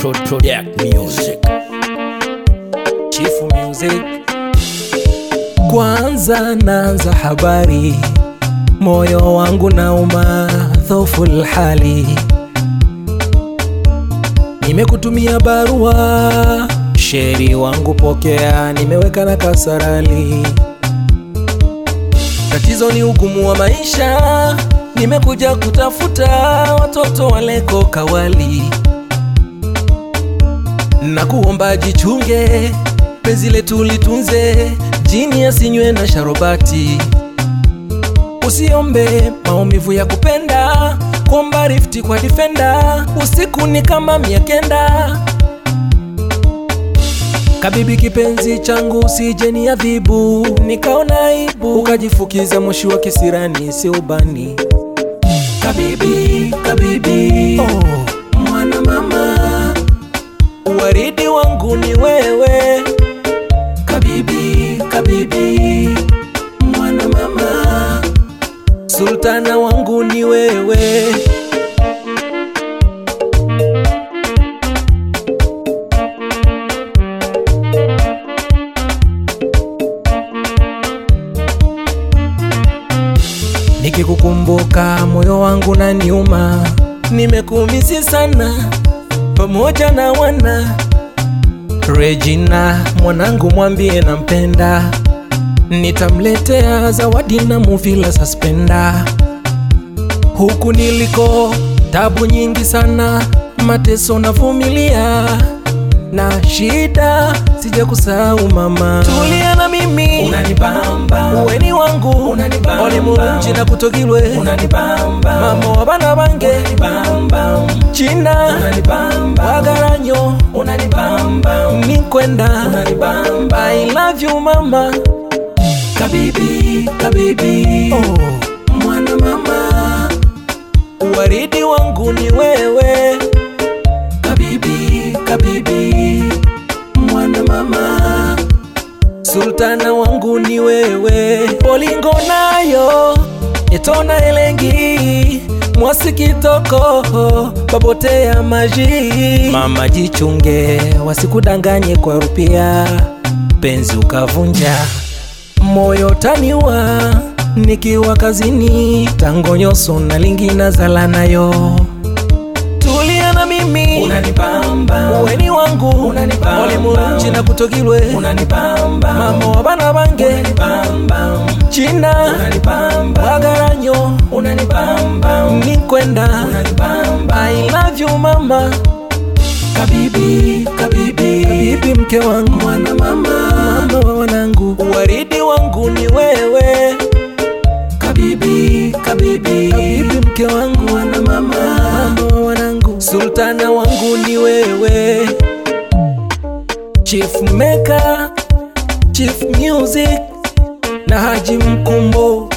Product Music, Chief Music. Kwanza naanza habari, moyo wangu nauma, dhoful hali. Nimekutumia barua, sheri wangu pokea, nimeweka na kasarali. Tatizo ni ugumu wa maisha, nimekuja kutafuta watoto waleko kawali. Na kuomba jichunge, penzi letu litunze, jini asinywe na sharobati. Usiombe maumivu ya kupenda, kuomba rifti kwa defender. Usiku ni kama miakenda, kabibi kipenzi changu usije ni adhibu. Nikaona aibu, ukajifukiza moshi wa kisirani, si ubani. Kabibi, kabibi, mwana mama, waridi wangu ni wewe. Kabibi, kabibi, mwana mama, sultana wangu ni wewe. Nikikukumbuka moyo wangu na niuma, nimekumisi sana pamoja na wana. Regina mwanangu mwambie nampenda, nitamletea zawadi na muvila suspenda. Huku niliko tabu nyingi sana, mateso na vumilia na shida, sija kusahau mama. Tulia na mimi, unanibamba, uweni wangu unanibamba, ole murunji na kutogilwe unanibamba, mama wa bana bange unanibamba, china unanibamba, wagaranyo unanibamba, nikwenda unanibamba. I love you mama. Kabibi, kabibi, mwana mama, waridi wangu ni wewe. Kabibi, kabibi, mwana mama, sultana wangu ni wewe. Polingo nayo etona elengi, mwasi kitoko babote ya maji. Mama jichunge, wasikudanganye kwa rupia, penzi ukavunja moyo taniwa. Nikiwa kazini tangonyoso na lingi na zala nayo. Tulia na mimi, unanibamba, uweni wangu unanibamba, ole murunji na kutogilwe unanibamba, mama wa bana bange unanibamba, china unanibamba, wagaranyo unanibamba, nikwenda unanibamba. I love you mama. Kabibi, kabibi, kabibi mke wangu, mwana mama, mama wa wanangu, waridi wangu ni wewe. Kabibi, kabibi, kabibi mke wangu, mwana mama, mama wa wanangu, sultana wangu ni wewe. Chief Maker, Chief Music na Haji Mkumbo.